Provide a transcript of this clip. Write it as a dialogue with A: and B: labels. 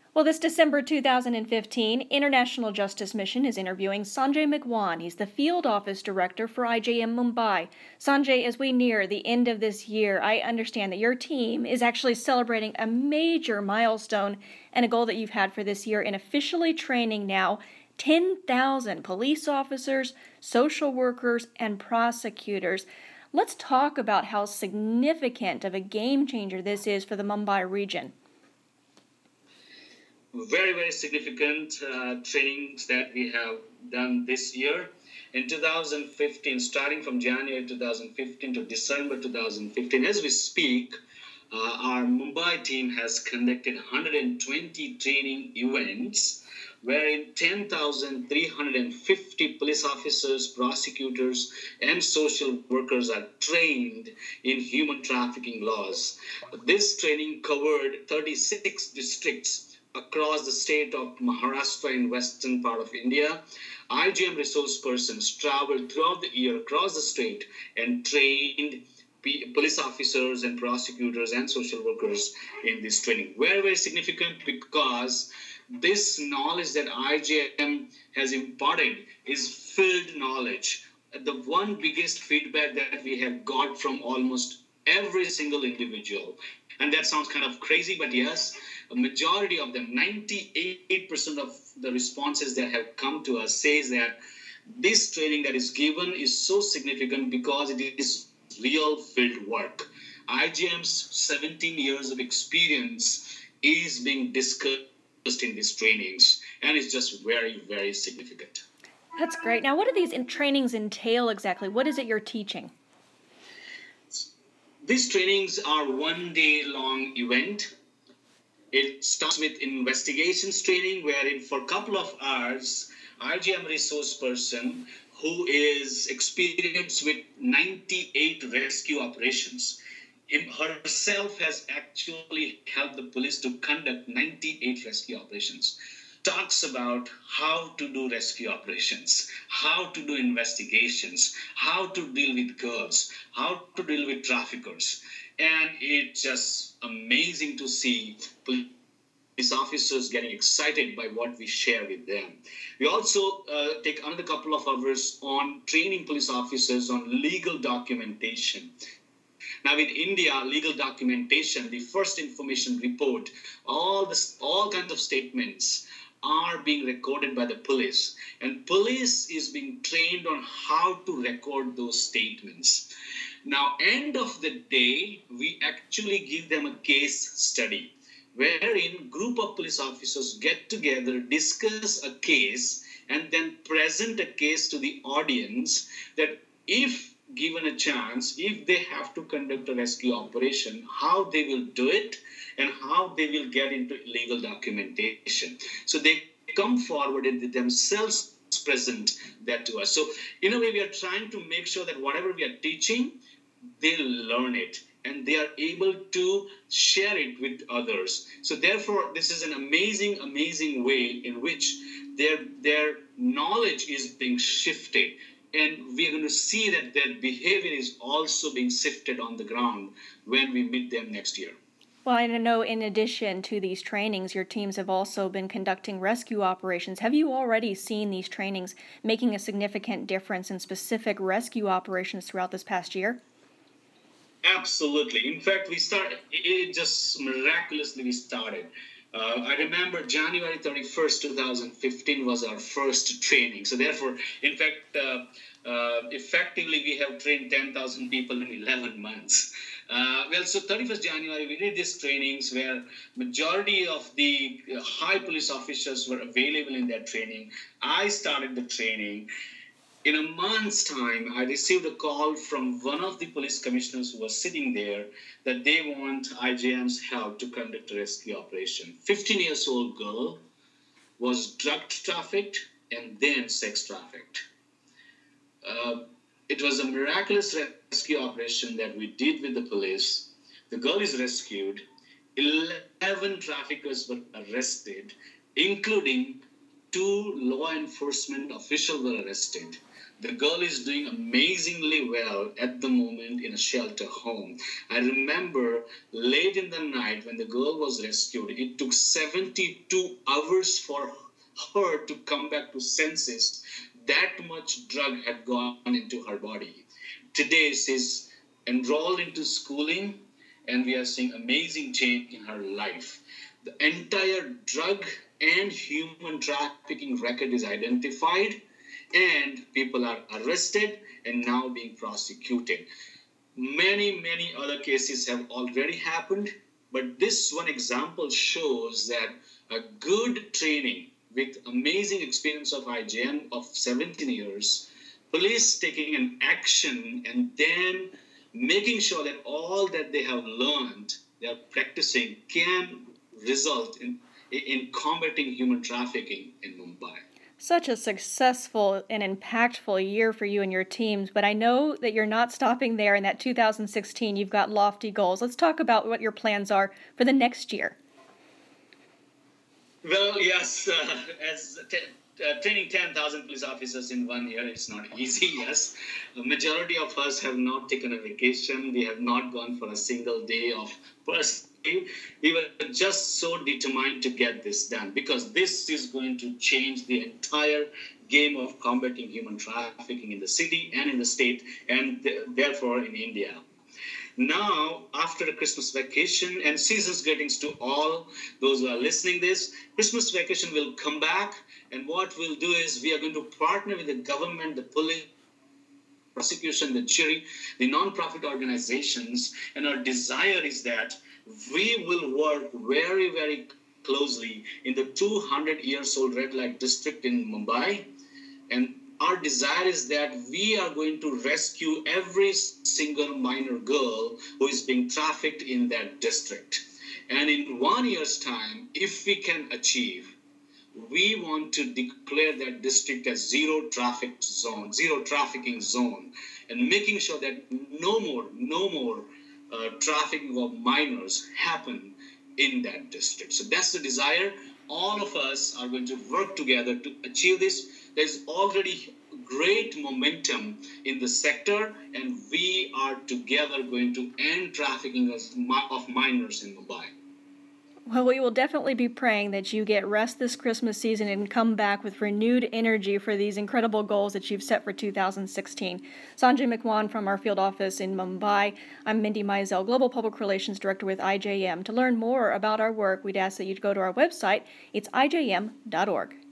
A: Well, this December 2015, International Justice Mission is interviewing Sanjay Megwan. He's the field office director for IJM Mumbai. Sanjay, as we near the end of this year, I understand that your team is actually celebrating a major milestone and a goal that you've had for this year in officially training now 10,000 police officers, social workers, and prosecutors. Let's talk about how significant of a game changer this is for the Mumbai region.
B: Very, very significant trainings that we have done this year. In 2015, starting from January 2015 to December 2015, as we speak, our Mumbai team has conducted 120 training events wherein 10,350 police officers, prosecutors, and social workers are trained in human trafficking laws. This training covered 36 districts across the state of Maharashtra in western part of India. IJM resource persons traveled throughout the year across the state and trained police officers and prosecutors and social workers in this training. Very, very significant because this knowledge that IJM has imparted is field knowledge. The one biggest feedback that we have got from almost every single individual, and that sounds kind of crazy, but yes, a majority of them, 98% of the responses that have come to us says that this training that is given is so significant because it is real field work. IJM's 17 years of experience is being discussed in these trainings, and it's just very, very significant.
A: That's great. Now, what do these trainings entail exactly? What is it you're teaching?
B: These trainings are 1 day long event. It starts with investigations training, wherein for a couple of hours, IJM resource person who is experienced with 98 rescue operations herself has actually helped the police to conduct 98 rescue operations. Talks about how to do rescue operations, how to do investigations, how to deal with girls, how to deal with traffickers. And it's just amazing to see police officers getting excited by what we share with them. We also take another couple of hours on training police officers on legal documentation. Now, in India, legal documentation, the first information report, all kinds of statements are being recorded by the police, and police is being trained on how to record those statements. Now, end of the day, we actually give them a case study, wherein group of police officers get together, discuss a case, and then present a case to the audience that if given a chance, if they have to conduct a rescue operation, how they will do it and how they will get into legal documentation. So they come forward and themselves present that to us. So in a way, we are trying to make sure that whatever we are teaching, they learn it and they are able to share it with others. So therefore, this is an amazing, amazing way in which their knowledge is being shifted. And we are going to see that their behavior is also being sifted on the ground when we meet them next year.
A: Well, I know in addition to these trainings, your teams have also been conducting rescue operations. Have you already seen these trainings making a significant difference in specific rescue operations throughout this past year?
B: Absolutely. In fact, it just miraculously started. I remember January 31st, 2015 was our first training. So therefore, in fact, effectively, we have trained 10,000 people in 11 months. So 31st January, we did these trainings where majority of the high police officers were available in that training. I started the training. In a month's time, I received a call from one of the police commissioners who was sitting there that they want IJM's help to conduct a rescue operation. 15 years old girl was drug trafficked and then sex trafficked. It was a miraculous rescue operation that we did with the police. The girl is rescued. 11 traffickers were arrested, including 2 law enforcement officials were arrested. The girl is doing amazingly well at the moment in a shelter home. I remember late in the night when the girl was rescued, it took 72 hours for her to come back to senses. That much drug had gone into her body. Today, she's enrolled into schooling, and we are seeing amazing change in her life. The entire drug and human trafficking record is identified, and people are arrested and now being prosecuted. Many other cases have already happened, but this one example shows that a good training with amazing experience of IJM of 17 years, police taking an action and then making sure that all that they have learned, they are practicing, can result in combating human trafficking in Mumbai.
A: Such a successful and impactful year for you and your teams, but I know that you're not stopping there. In that 2016, you've got lofty goals. Let's talk about what your plans are for the next year.
B: Well, yes, training 10,000 police officers in 1 year, it's not easy, yes. The majority of us have not taken a vacation. We have not gone for a single day of personal leave. We were just so determined to get this done because this is going to change the entire game of combating human trafficking in the city and in the state and therefore in India. Now, after the Christmas vacation and season's greetings to all those who are listening this, Christmas vacation will come back, and what we'll do is we are going to partner with the government, the police, prosecution, the jury, the non-profit organizations, and our desire is that we will work very closely in the 200-years-old red light district in Mumbai, and our desire is that we are going to rescue every single minor girl who is being trafficked in that district. And in 1 year's time, if we can achieve, we want to declare that district as zero trafficking zone, and making sure that no more trafficking of minors happen in that district. So that's the desire. All of us are going to work together to achieve this. There's already great momentum in the sector, and we are together going to end trafficking of minors in Mumbai.
A: Well, we will definitely be praying that you get rest this Christmas season and come back with renewed energy for these incredible goals that you've set for 2016. Sanjay Makwan from our field office in Mumbai. I'm Mindy Mizell, Global Public Relations Director with IJM. To learn more about our work, we'd ask that you go to our website. It's ijm.org.